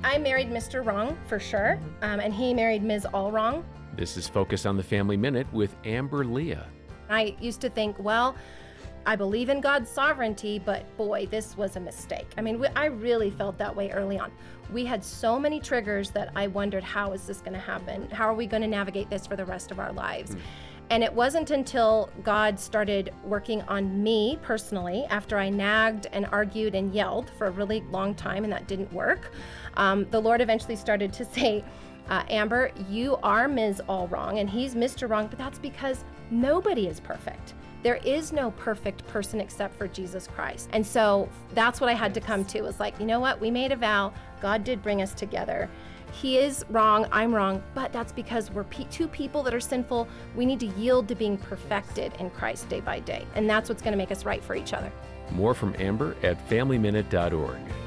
I married Mr. Wrong, for sure, and he married Ms. All Wrong. This is Focus on the Family Minute with Amber Leah. I used to think, well, I believe in God's sovereignty, but boy, this was a mistake. I mean, I really felt that way early on. We had so many triggers that I wondered, how is this going to happen? How are we going to navigate this for the rest of our lives? And it wasn't until God started working on me personally, after I nagged and argued and yelled for a really long time, and that didn't work. The Lord eventually started to say, Amber, you are Ms. All Wrong, and he's Mr. Wrong, but that's because nobody is perfect. There is no perfect person except for Jesus Christ. And so that's what I had to come to. It was like, you know what? We made a vow. God did bring us together. He is wrong, I'm wrong, but that's because we're two people that are sinful. We need to yield to being perfected in Christ day by day. And that's what's going to make us right for each other. More from Amber at FamilyMinute.org.